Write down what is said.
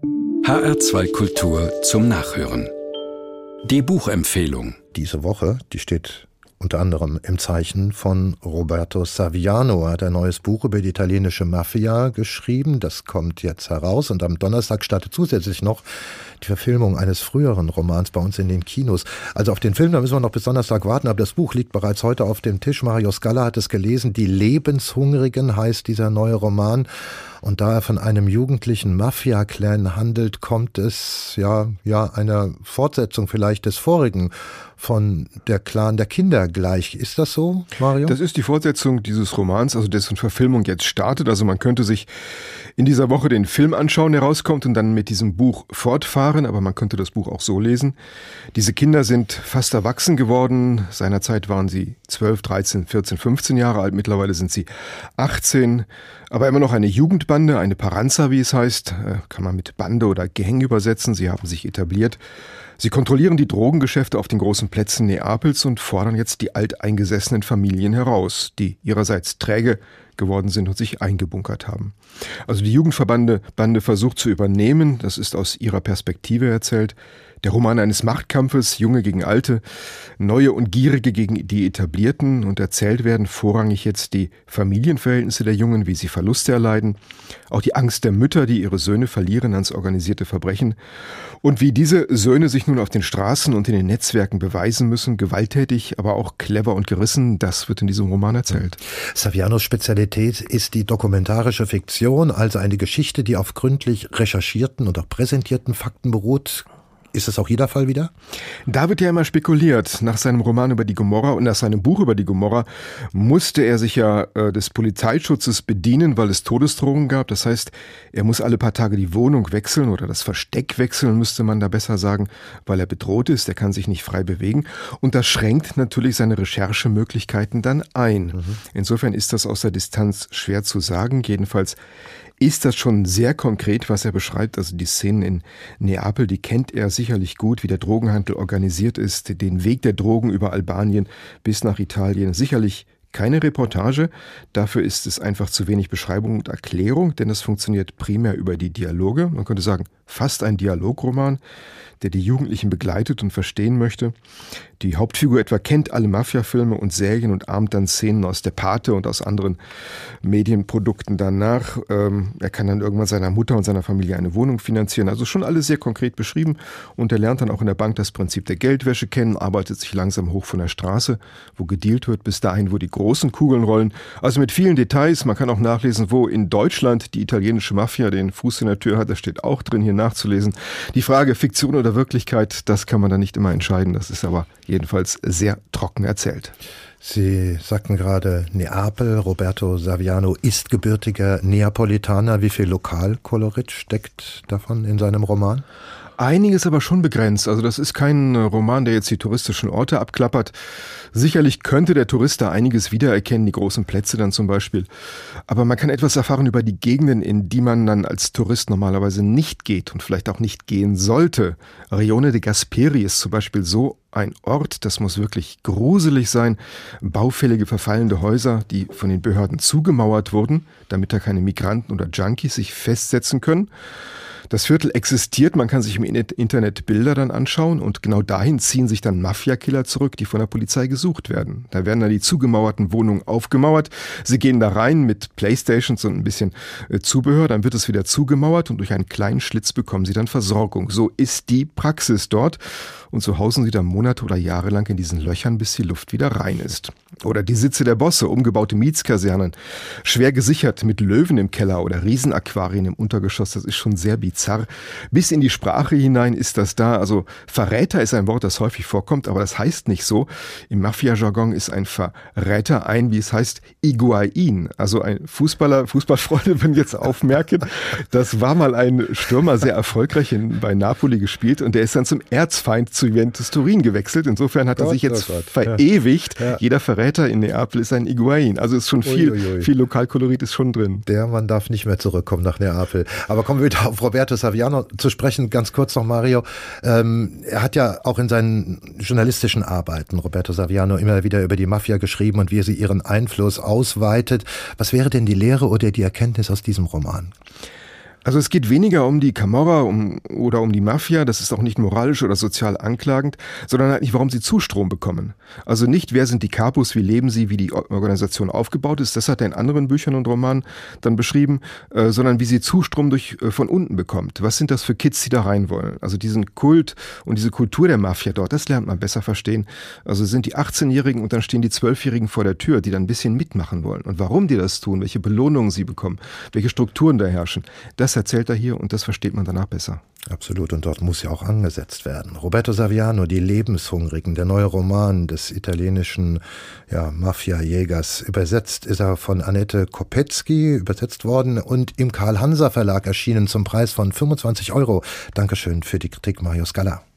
HR2 Kultur zum Nachhören. Die Buchempfehlung. Diese Woche, die steht unter anderem im Zeichen von Roberto Saviano. Er hat ein neues Buch über die italienische Mafia geschrieben. Das kommt jetzt heraus und am Donnerstag startet zusätzlich noch die Verfilmung eines früheren Romans bei uns in den Kinos. Also auf den Film, da müssen wir noch bis Donnerstag warten, aber das Buch liegt bereits heute auf dem Tisch. Mario Scala hat es gelesen. Die Lebenshungrigen heißt dieser neue Roman. Und da er von einem jugendlichen Mafia-Clan handelt, kommt es ja einer Fortsetzung vielleicht des vorigen von der Clan der Kinder gleich. Ist das so, Mario? Das ist die Fortsetzung dieses Romans, also dessen Verfilmung jetzt startet. Also man könnte sich in dieser Woche den Film anschauen, der rauskommt, und dann mit diesem Buch fortfahren. Aber man könnte das Buch auch so lesen. Diese Kinder sind fast erwachsen geworden. Seinerzeit waren sie 12, 13, 14, 15 Jahre alt. Mittlerweile sind sie 18. Aber immer noch eine Jugendbande, eine Paranza, wie es heißt, kann man mit Bande oder Gang übersetzen. Sie haben sich etabliert. Sie kontrollieren die Drogengeschäfte auf den großen Plätzen Neapels und fordern jetzt die alteingesessenen Familien heraus, die ihrerseits träge geworden sind und sich eingebunkert haben. Also die Jugendverbande versucht zu übernehmen, das ist aus ihrer Perspektive erzählt. Der Roman eines Machtkampfes, Junge gegen Alte, Neue und Gierige gegen die Etablierten, und erzählt werden vorrangig jetzt die Familienverhältnisse der Jungen, wie sie Verluste erleiden, auch die Angst der Mütter, die ihre Söhne verlieren ans organisierte Verbrechen, und wie diese Söhne sich nun auf den Straßen und in den Netzwerken beweisen müssen, gewalttätig, aber auch clever und gerissen, das wird in diesem Roman erzählt. Savianos Spezialität ist die dokumentarische Fiktion, also eine Geschichte, die auf gründlich recherchierten und auch präsentierten Fakten beruht. Ist das auch jeder Fall wieder? Da wird ja immer spekuliert. Nach seinem Roman über die Gomorra und nach seinem Buch über die Gomorra musste er sich ja des Polizeischutzes bedienen, weil es Todesdrohungen gab. Das heißt, er muss alle paar Tage die Wohnung wechseln oder das Versteck wechseln, müsste man da besser sagen, weil er bedroht ist. Er kann sich nicht frei bewegen. Und das schränkt natürlich seine Recherchemöglichkeiten dann ein. Insofern ist das aus der Distanz schwer zu sagen. Jedenfalls ist das schon sehr konkret, was er beschreibt. Also die Szenen in Neapel, die kennt er sicherlich gut, wie der Drogenhandel organisiert ist, den Weg der Drogen über Albanien bis nach Italien. Sicherlich keine Reportage, dafür ist es einfach zu wenig Beschreibung und Erklärung, denn es funktioniert primär über die Dialoge. Man könnte sagen, fast ein Dialogroman, der die Jugendlichen begleitet und verstehen möchte. Die Hauptfigur etwa kennt alle Mafia-Filme und Serien und ahmt dann Szenen aus der Pate und aus anderen Medienprodukten danach. Er kann dann irgendwann seiner Mutter und seiner Familie eine Wohnung finanzieren. Also schon alles sehr konkret beschrieben. Und er lernt dann auch in der Bank das Prinzip der Geldwäsche kennen, arbeitet sich langsam hoch von der Straße, wo gedealt wird, bis dahin, wo die großen Kugeln rollen. Also mit vielen Details. Man kann auch nachlesen, wo in Deutschland die italienische Mafia den Fuß in der Tür hat. Das steht auch drin, hier nachzulesen. Die Frage Fiktion oder Wirklichkeit, das kann man dann nicht immer entscheiden. Das ist aber jedenfalls sehr trocken erzählt. Sie sagten gerade Neapel. Roberto Saviano ist gebürtiger Neapolitaner. Wie viel Lokalkolorit steckt davon in seinem Roman? Einiges aber schon begrenzt. Also das ist kein Roman, der jetzt die touristischen Orte abklappert. Sicherlich könnte der Tourist da einiges wiedererkennen, die großen Plätze dann zum Beispiel. Aber man kann etwas erfahren über die Gegenden, in die man dann als Tourist normalerweise nicht geht und vielleicht auch nicht gehen sollte. Rione de Gasperi ist zum Beispiel so ein Ort, das muss wirklich gruselig sein. Baufällige, verfallende Häuser, die von den Behörden zugemauert wurden, damit da keine Migranten oder Junkies sich festsetzen können. Das Viertel existiert, man kann sich im Internet Bilder dann anschauen und genau dahin ziehen sich dann Mafia-Killer zurück, die von der Polizei gesucht werden. Da werden dann die zugemauerten Wohnungen aufgemauert, sie gehen da rein mit Playstations und ein bisschen Zubehör, dann wird es wieder zugemauert und durch einen kleinen Schlitz bekommen sie dann Versorgung. So ist die Praxis dort und so hausen sie dann Monate oder Jahre lang in diesen Löchern, bis die Luft wieder rein ist. Oder die Sitze der Bosse, umgebaute Mietskasernen, schwer gesichert mit Löwen im Keller oder Riesenaquarien im Untergeschoss, das ist schon sehr bizarr. Bis in die Sprache hinein ist das da. Also Verräter ist ein Wort, das häufig vorkommt, aber das heißt nicht so. Im Mafia-Jargon ist ein Verräter wie es heißt, Higuaín. Also ein Fußballfreunde, wenn jetzt aufmerken, das war mal ein Stürmer, sehr erfolgreich bei Napoli gespielt und der ist dann zum Erzfeind zu Juventus Turin gewechselt. Insofern hat er sich jetzt verewigt. Ja. Jeder Verräter in Neapel ist ein Higuaín. Also ist schon viel Lokalkolorit ist schon drin. Der Mann darf nicht mehr zurückkommen nach Neapel. Aber kommen wir wieder auf Roberto Saviano zu sprechen. Ganz kurz noch, Mario. Er hat ja auch in seinen journalistischen Arbeiten, Roberto Saviano, immer wieder über die Mafia geschrieben und wie sie ihren Einfluss ausweitet. Was wäre denn die Lehre oder die Erkenntnis aus diesem Roman? Also es geht weniger um die Camorra oder um die Mafia, das ist auch nicht moralisch oder sozial anklagend, sondern eigentlich, warum sie Zustrom bekommen. Also nicht, wer sind die Capos, wie leben sie, wie die Organisation aufgebaut ist, das hat er in anderen Büchern und Romanen dann beschrieben, sondern wie sie Zustrom von unten bekommt. Was sind das für Kids, die da rein wollen? Also diesen Kult und diese Kultur der Mafia dort, das lernt man besser verstehen. Also sind die 18-Jährigen und dann stehen die 12-Jährigen vor der Tür, die dann ein bisschen mitmachen wollen. Und warum die das tun, welche Belohnungen sie bekommen, welche Strukturen da herrschen, das erzählt er hier und das versteht man danach besser. Absolut, und dort muss ja auch angesetzt werden. Roberto Saviano, Die Lebenshungrigen, der neue Roman des italienischen Mafia-Jägers. Übersetzt ist er von Annette Kopetzky, übersetzt worden und im Karl-Hanser Verlag erschienen zum Preis von 25 €. Dankeschön für die Kritik, Mario Scala.